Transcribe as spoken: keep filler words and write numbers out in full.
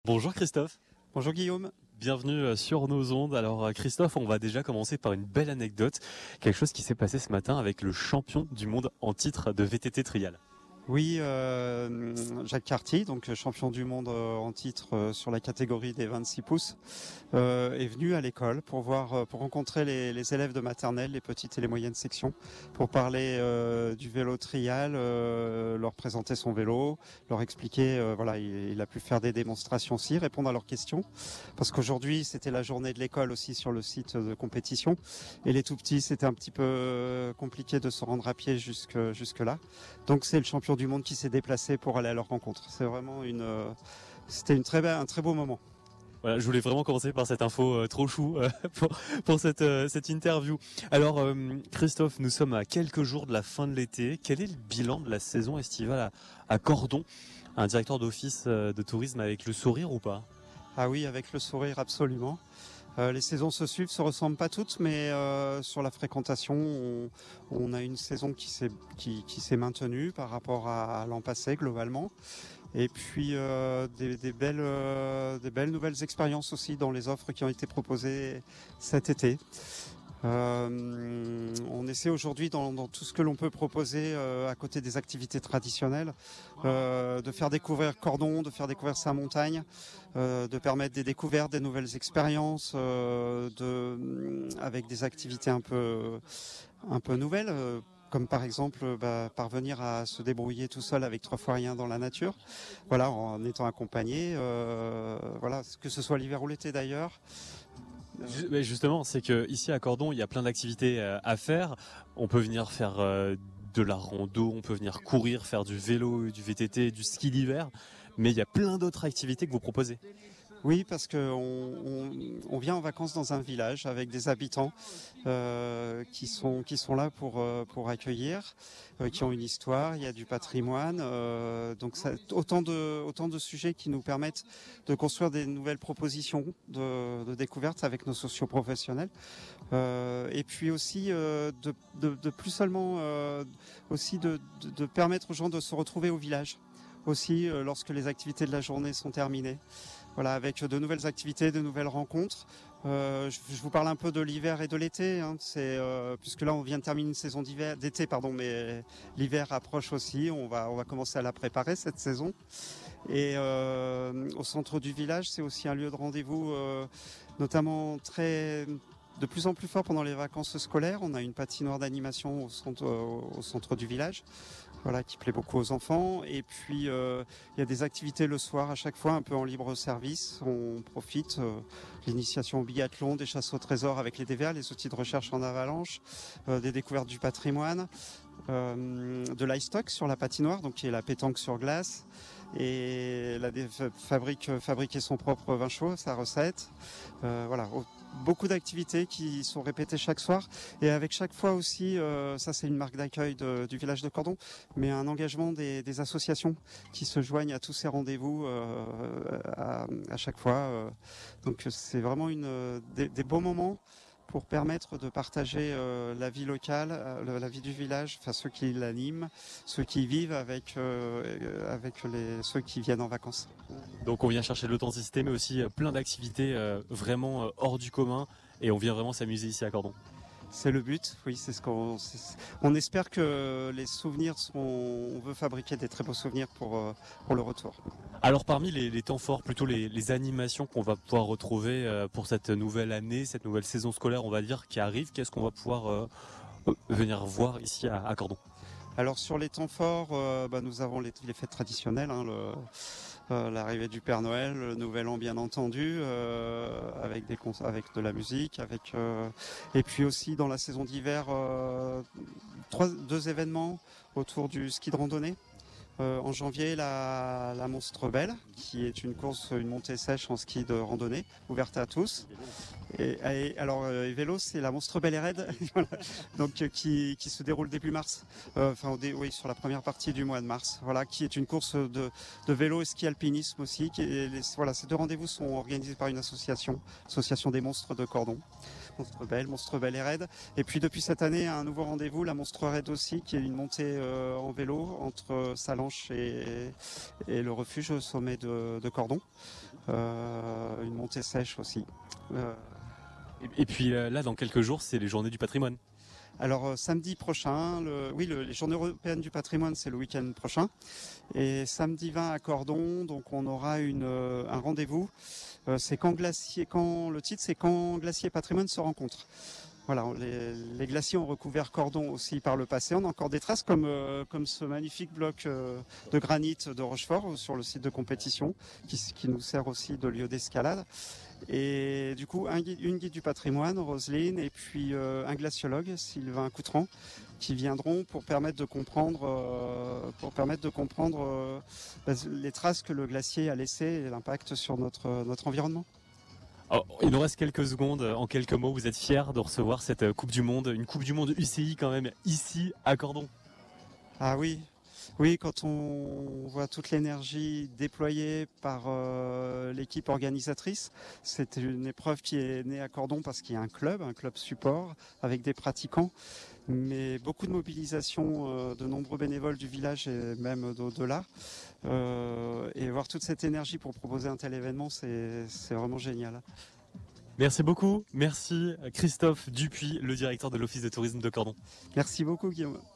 Bonjour Christophe, Bonjour Guillaume. bienvenue sur nos ondes. Alors euh, Christophe, on va déjà commencer par une belle anecdote, quelque chose qui s'est passé ce matin avec le champion du monde en titre de V T T trial. Oui, euh, Jacques Cartier, donc champion du monde euh, en titre euh, sur la catégorie des vingt-six pouces, euh, est venu à l'école pour voir, euh, pour rencontrer les, les élèves de maternelle, les petites et les moyennes sections, pour parler euh, du vélo trial, euh, leur présenter son vélo, leur expliquer, euh, voilà, il, il a pu faire des démonstrations aussi, répondre à leurs questions, parce qu'aujourd'hui c'était la journée de l'école aussi sur le site de compétition, et les tout petits c'était un petit peu compliqué de se rendre à pied jusque jusque là, donc c'est le champion du monde qui s'est déplacé pour aller à leur rencontre. C'est vraiment une, euh, c'était une très belle, un très beau moment. Voilà, je voulais vraiment commencer par cette info euh, trop chou euh, pour, pour cette, euh, cette interview. Alors euh, Christophe, nous sommes à quelques jours de la fin de l'été. Quel est le bilan de la saison estivale à, à Cordon? Un directeur d'office euh, de tourisme avec le sourire ou pas? Ah oui, avec le sourire absolument. Euh, les saisons se suivent, se ressemblent pas toutes, mais euh, sur la fréquentation, on, on a une saison qui s'est qui, qui s'est maintenue par rapport à, à l'an passé globalement. Et puis euh, des, des belles euh, des belles nouvelles expériences aussi dans les offres qui ont été proposées cet été. Euh, on essaie aujourd'hui dans, dans tout ce que l'on peut proposer euh, à côté des activités traditionnelles, euh, de faire découvrir Cordon, de faire découvrir sa montagne, euh, de permettre des découvertes, des nouvelles expériences, euh, de, avec des activités un peu un peu nouvelles. Euh, comme par exemple bah, parvenir à se débrouiller tout seul avec trois fois rien dans la nature, voilà, en étant accompagné, euh, voilà, que ce soit l'hiver ou l'été d'ailleurs. Mais justement, c'est que ici à Cordon, il y a plein d'activités euh, à faire. On peut venir faire euh, de la rando, on peut venir courir, faire du vélo, du V T T, du ski d'hiver, mais il y a plein d'autres activités que vous proposez. Oui, parce que on, on, on vient en vacances dans un village avec des habitants euh, qui sont qui sont là pour euh, pour accueillir, euh, qui ont une histoire, il y a du patrimoine, euh, donc ça, autant de autant de sujets qui nous permettent de construire des nouvelles propositions de, de découvertes avec nos socioprofessionnels, euh, et puis aussi euh, de, de, de plus seulement euh, aussi de, de, de permettre aux gens de se retrouver au village aussi euh, lorsque les activités de la journée sont terminées. Voilà, avec de nouvelles activités, de nouvelles rencontres. Euh, je, je vous parle un peu de l'hiver et de l'été, hein, c'est euh, puisque là on vient de terminer une saison d'hiver, d'été pardon, mais l'hiver approche aussi. On va on va commencer à la préparer cette saison. Et euh, au centre du village, c'est aussi un lieu de rendez-vous, euh, notamment très de plus en plus fort pendant les vacances scolaires. On a une patinoire d'animation au centre, euh, au centre du village, voilà, qui plaît beaucoup aux enfants. Et puis euh, il y a des activités le soir à chaque fois, un peu en libre service. On profite euh, l'initiation au biathlon, des chasses au trésor avec les D V A, les outils de recherche en avalanche, euh, des découvertes du patrimoine, euh, de l'ice-stock sur la patinoire, donc qui est la pétanque sur glace. Et la fabrique fabriquer son propre vin chaud, sa recette. Euh, voilà, beaucoup d'activités qui sont répétées chaque soir et avec chaque fois aussi, euh, ça c'est une marque d'accueil de, du village de Cordon, mais un engagement des, des associations qui se joignent à tous ces rendez-vous euh, à, à chaque fois. Euh, donc c'est vraiment une des, des beaux moments pour permettre de partager euh, la vie locale, euh, la vie du village, enfin ceux qui l'animent, ceux qui vivent avec euh, avec les ceux qui viennent en vacances. Donc on vient chercher de l'authenticité, mais aussi euh, plein d'activités euh, vraiment euh, hors du commun, et on vient vraiment s'amuser ici à Cordon. C'est le but, oui, c'est ce qu'on on espère que les souvenirs seront, on veut fabriquer des très beaux souvenirs pour euh, pour le retour. Alors parmi les, les temps forts, plutôt les, les animations qu'on va pouvoir retrouver euh, pour cette nouvelle année, cette nouvelle saison scolaire, on va dire, qui arrive, qu'est-ce qu'on va pouvoir euh, venir voir ici à, à Cordon? Alors sur les temps forts, euh, bah, nous avons les, les fêtes traditionnelles, hein, le, euh, l'arrivée du Père Noël, le Nouvel An bien entendu, euh, avec des cons- avec de la musique, avec euh, et puis aussi dans la saison d'hiver, euh, trois deux événements autour du ski de randonnée. Euh, en janvier, la, la Monstre Belle, qui est une course, une montée sèche en ski de randonnée, ouverte à tous. Et, et alors euh, et vélo, c'est la Monstre Belle et Raide, voilà. Donc euh, qui, qui se déroule début mars, euh, enfin au dé- oui sur la première partie du mois de mars, voilà, qui est une course de, de vélo et ski alpinisme aussi. Qui est, les, voilà, ces deux rendez-vous sont organisés par une association, association des monstres de Cordon. Monstre Belle, Monstre Belle et Raide. Et puis depuis cette année, un nouveau rendez-vous, la Monstre Raide aussi, qui est une montée euh, en vélo entre Salanches et, et le refuge au sommet de, de Cordon. Euh, une montée sèche aussi. Euh, Et, et puis euh, là, dans quelques jours, c'est les journées du patrimoine. Alors euh, samedi prochain, le, oui, le, les Journées européennes du patrimoine, c'est le week-end prochain. Et samedi vingt à Cordon, donc on aura une, euh, un rendez-vous. Euh, c'est quand glacier, quand le titre, c'est quand glacier et patrimoine se rencontrent. Voilà, les, les glaciers ont recouvert Cordon aussi par le passé. On a encore des traces comme, euh, comme ce magnifique bloc euh, de granit de Rochefort sur le site de compétition qui, qui nous sert aussi de lieu d'escalade. Et du coup, un guide, une guide du patrimoine, Roselyne, et puis euh, un glaciologue, Sylvain Coutran, qui viendront pour permettre de comprendre, euh, pour permettre de comprendre euh, bah, les traces que le glacier a laissées et l'impact sur notre, notre environnement. Alors, il nous reste quelques secondes. En quelques mots, vous êtes fiers de recevoir cette Coupe du Monde, une Coupe du Monde U C I quand même, ici à Cordon. Ah oui, oui, quand on voit toute l'énergie déployée par euh, l'équipe organisatrice, c'est une épreuve qui est née à Cordon parce qu'il y a un club, un club support avec des pratiquants, mais beaucoup de mobilisation euh, de nombreux bénévoles du village et même d'au-delà. Euh, et voir toute cette énergie pour proposer un tel événement, c'est c'est vraiment génial. Merci beaucoup. Merci Christophe Dupuis, le directeur de l'Office de tourisme de Cordon. Merci beaucoup Guillaume.